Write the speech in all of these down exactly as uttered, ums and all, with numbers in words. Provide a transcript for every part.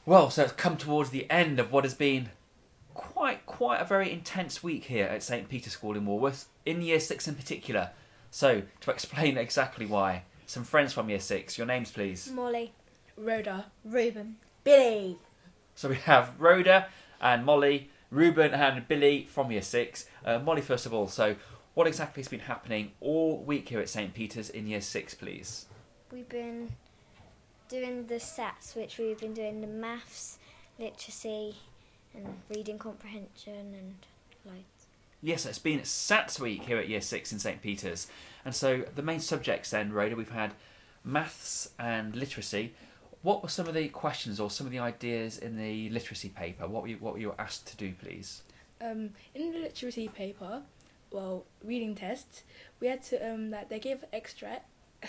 Well, so it's come towards the end of what has been quite quite a very intense week here at St Peter's School in Walworth, in Year six in particular. So, to explain exactly why, some friends from Year six, your names please. Molly. Rhoda. Reuben. Billy. So we have Rhoda and Molly, Reuben and Billy from Year six. Uh, Molly first of all, so what exactly has been happening all week here at St Peter's in Year six, please? We've been doing the SATs, which we've been doing the maths, literacy, and reading comprehension and loads. Yes, it's been SATs week here at Year six in St Peter's. And so the main subjects then, Rhoda, we've had maths and literacy. What were some of the questions or some of the ideas in the literacy paper? What were you, what were you asked to do, please? Um, in the literacy paper, well, reading tests, we had to um, like they gave extract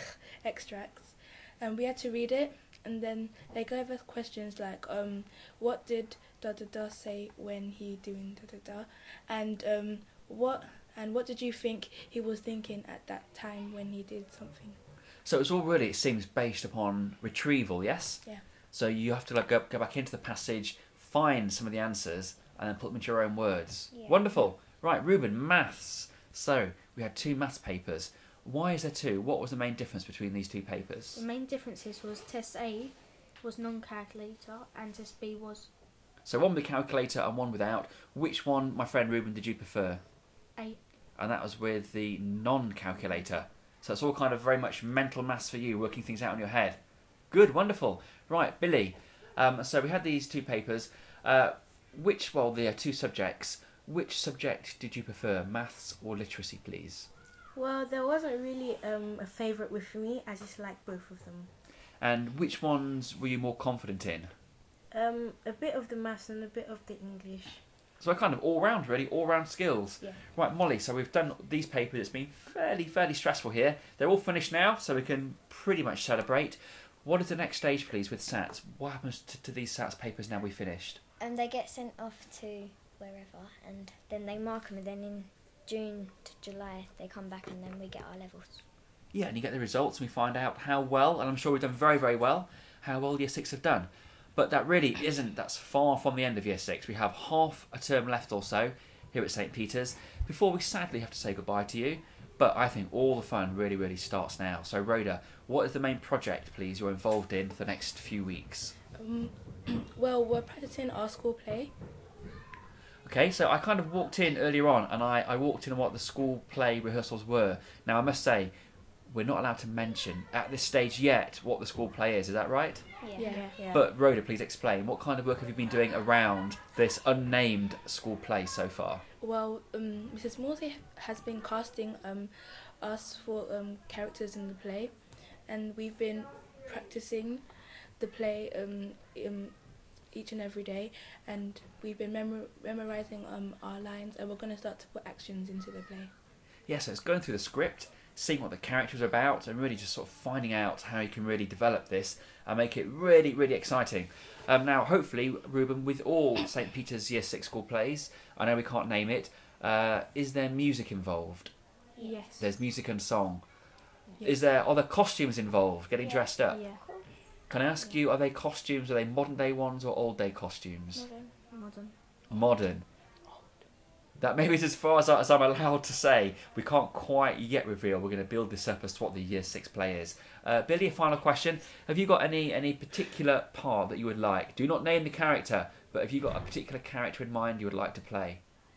extracts, and we had to read it, and then they gave us questions like um, what did da da da say when he doing da da da, and um, what and what did you think he was thinking at that time when he did something? So it's all really, it seems, based upon retrieval, yes? Yeah. So you have to like go, go back into the passage, find some of the answers, and then put them into your own words. Yeah. Wonderful. Right, Reuben, maths. So we had two maths papers. Why is there two? What was the main difference between these two papers? The main differences was Test A was non-calculator and Test B was So one with a calculator and one without. Which one, my friend Reuben, did you prefer? A. And that was with the non-calculator. So it's all kind of very much mental maths for you, working things out in your head. Good, wonderful. Right, Billy. Um, so we had these two papers. Uh, which, well, there are two subjects. Which subject did you prefer, maths or literacy, please? Well, there wasn't really um, a favourite with me. I just liked both of them. And which ones were you more confident in? Um, a bit of the maths and a bit of the English. So kind of all-round, really, all-round skills. Yeah. Right, Molly, so we've done these papers. It's been fairly, fairly stressful here. They're all finished now, so we can pretty much celebrate. What is the next stage, please, with SATs? What happens to, to these SATs papers now we've finished? And they get sent off to wherever, and then they mark them, and then in June to July they come back, and then we get our levels. Yeah, and you get the results, and we find out how well, and I'm sure we've done very, very well, how well Year six have done. But that really isn't, that's far from the end of Year six. We have half a term left or so here at St Peter's before we sadly have to say goodbye to you. But I think all the fun really, really starts now. So Rhoda, what is the main project, please, you're involved in for the next few weeks? Um, well, we're practicing our school play. Okay, so I kind of walked in earlier on, and I, I walked in on what the school play rehearsals were. Now, I must say, we're not allowed to mention at this stage yet what the school play is. Is that right? Yeah. Yeah. Yeah. But Rhoda, please explain. What kind of work have you been doing around this unnamed school play so far? Well, um, Missus Morsey has been casting um, us for um, characters in the play, and we've been practicing the play um, um, each and every day, and we've been memor- memorising um, our lines, and we're going to start to put actions into the play. Yeah, so it's going through the script, seeing what the characters are about, and really just sort of finding out how you can really develop this and make it really, really exciting. Um, now, hopefully, Reuben, with all St Peter's Year six school plays, I know we can't name it, uh, is there music involved? yes. There's music and song. Yeah. Is there, are there costumes involved, getting Yeah. dressed up? Yeah. Can I ask you, are they costumes, are they modern day ones or old day costumes? Modern. Modern. Modern. That maybe is as far as, I, as I'm allowed to say. We can't quite yet reveal. We're going to build this up as to what the Year six play is. Uh, Billy, a final question. Have you got any, any particular part that you would like? Do not name the character, but have you got a particular character in mind you would like to play?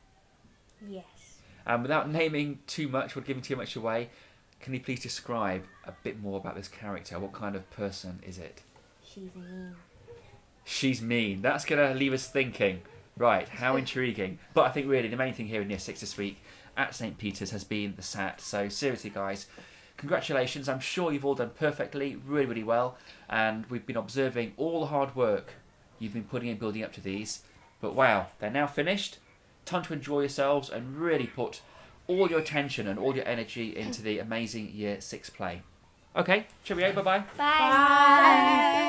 Yes. And without naming too much or giving too much away, can you please describe a bit more about this character? What kind of person is it? She's mean. She's mean. That's going to leave us thinking. Right, how intriguing. But I think really the main thing here in Year six this week at St Peter's has been the SAT. So seriously, guys, congratulations. I'm sure you've all done perfectly, really, really well. And we've been observing all the hard work you've been putting in building up to these. But wow, they're now finished. Time to enjoy yourselves and really put all your attention and all your energy into the amazing Year six play. Okay, cheerio, bye-bye. Bye. Bye.